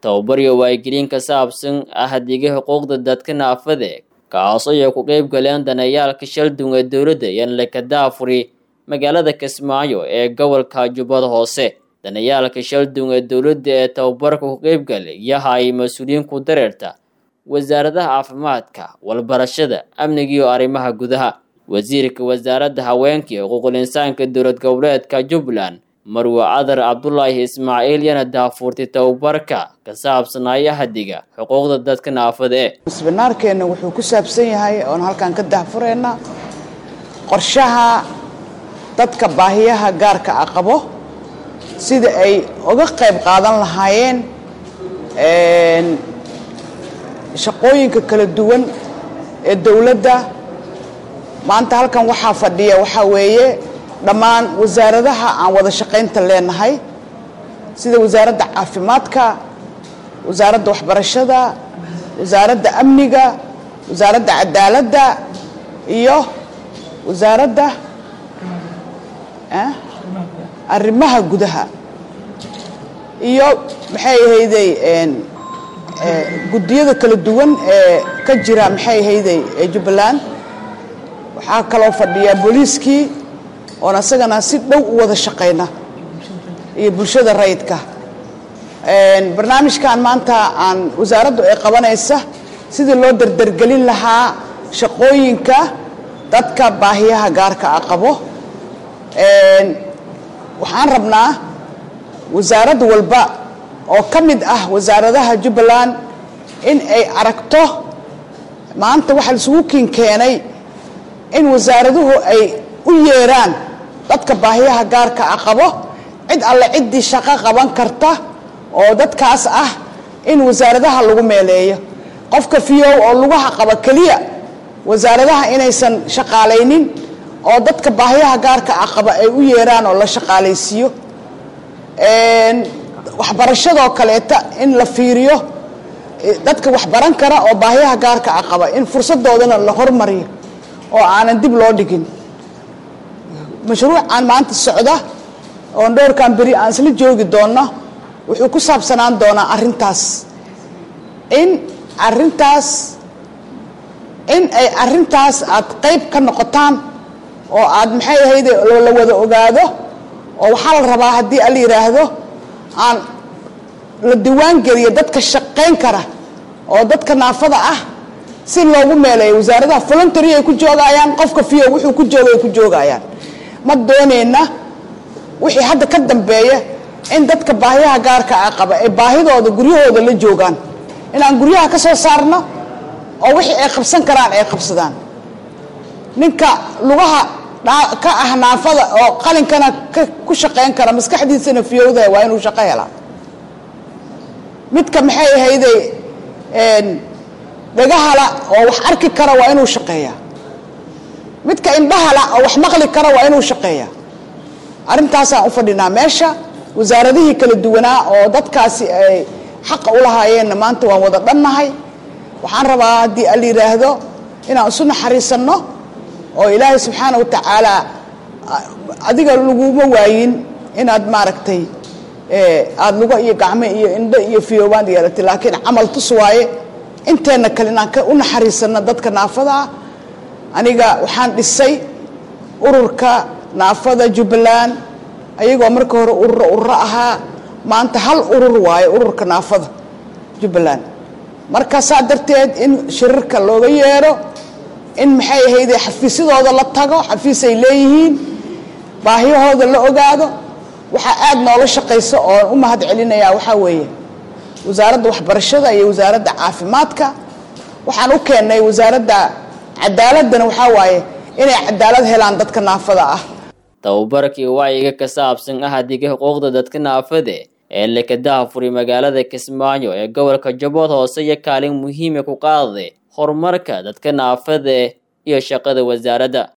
tababar iyo wacyigelin ka saabsan ahdiga xuquuqda dadka naafada kaas oo ay ku qayb galeen danayaalka shaldun ee dowladda iyo la daafuri magaalada Kismaayo ee gobolka Jubbada Hoose. danayaalka shaldun ee dowladda ee tababarka ku qayb galay yahay mas'uuliyiin ku dareerta wasaaradda caafimaadka, walbarashada, amniga iyo arrimaha gudaha. wasiirka wasaaradda haweenka iyo xuquuqul insaanka dowlad goboleedka Jubbaland Marwa Cadar Cabdullaahi Ismaaciil yana daafurtay tababarka ka saabsan ahdiga xuquuqda dadka naafada ah. Seminaarkeena wuxuu ku saabsan yahay oo halkaan ka daafureyna qorshaha dadka baahiyaha gaarka ah qabo sida ay uga qayb qaadan lahaayeen shaqooyinka kala duwan ee dawladda. maanta halkan waxaa fadhiya waxa weeye dhammaan wasaaradaha aan wada shaqaynta leenahay sida wasaaradda caafimaadka, wasaaradda waxbarashada, wasaaradda amniga, wasaaradda cadaaladda iyo wasaaradda arrimaha gudaha iyo maxay ahaydey gudiyada kala duwan ee ka jira maxay ahaydey Jubbaland. waxaa kaloo fadhiya booliiskii oo asagana si dhow u wada shaqeyna iyo bulshada rayidka. barnaamijkan maanta aan wasaaraddu ay qabanaysa sidii loo dardargelin lahaa shaqooyinka dadka baahiyaha gaarka ah qabo. waxaan rabnaa wasaarad walba oo ka mid ah wasaaradaha Jubbaland in ay aragto maanta waxa la isugu keenay in wasaaraduhu ay u yeeraan dadka baahiyaha gaarka ah qabo cid alle ciddii shaqo qaban karta oo dadkaas ah in wasaaradaha lagu meeleeyo. qofka fiyow oo lugaha qaba kaliya wasaaradaha inaysan shaqaalaynin oo dadka baahiyaha gaarka ah qaba ay u yeeraan oo la shaqaalaysiiyo. waxbarashadoo kaleeta in la fiiriyo dadka wax baran kara oo baahiyaha gaarka ah qaba in fursadoodana la hormariyo oo aanan dib loo dhigin. mashruucan maanta socda oo dhowrkan beri aan isla joogi doono wuxuu ku saabsanaan doonaa arrintaas in ay arrintaas aad qayb ka noqotaan oo aad maxay ahayd la wada ogaado. oo waxaa la rabaa haddii la yiraahdo aan la diiwaan geliyo dadka shaqayn kara oo dadka naafada ah si loogu meeleeyo. wasaaradaha voluntary ay ku joogayaan, qofka fiyo wuxuu ku joogay ku joogayaan. ma doonayna wixii hadda ka dambeeya in dadka baahiyaha gaarka ah qaba ay baahidooda guryahooda la joogaan, inaan guryaha ka soo saarno oo wixii ay qabsan karaan ay qabsadaan. ninka lugaha ka ah naafada oo qalinkana ku shaqayn kara maskaxdiisana fiyowda waa inuu shaqo helaa. midka maxay ahaydey dhagahala oo wax arki kara waa inuu shaqeeyaa. midka indhahala oo wax maqli kara waa inuu shaqeeyaa. arrintaasaan u fadhinaa meesha. wasaaradihii kala duwanaa oo dadkaasi ay xaq u lahaayeenna maanta waan wada dhannahay. waxaan rabaa haddii la yiraahdo inaan isu naxariisanno oo ilaahay subxaana wa tacaala adiga laguma waayin inaad maaragtay aad lugo iyo gacmo iyo indho iyo fiyoobaan yeelatay, laakiin camal tus waaye inteena kale inaan u naxariisanno dadka naafada ah. aniga waxaan dhisay ururka naafada Jubbaland ayagoo marka hore ururo ahaa, maanta hal urur waaye ururka naafada Jubbaland. marka saa darteed in shirarka looga yeero, in maxay ahayd xafiisyadooda la tago, xafiis ay leeyihiin, baahiyahooda la ogaado. waxaa aad noola shaqayso oo u mahad celinayaa waxaa weeye wasaaradda waxbarashada iyo wasaaradda caafimaadka. waxaan u keennay wasaaradda cadaaladana waxaa waaye inay cadaalad helaan dadka naafada ah. tababarkii wacyiga ka saabsan ahdiga xuquuqda dadka naafada ee la daafuri magaalada Kismaayo ee gobolka Jubbada Hoose iyo kaalin muhiim ah ku qaaday horumarka dadka naafada iyo shaqada wasaaradda.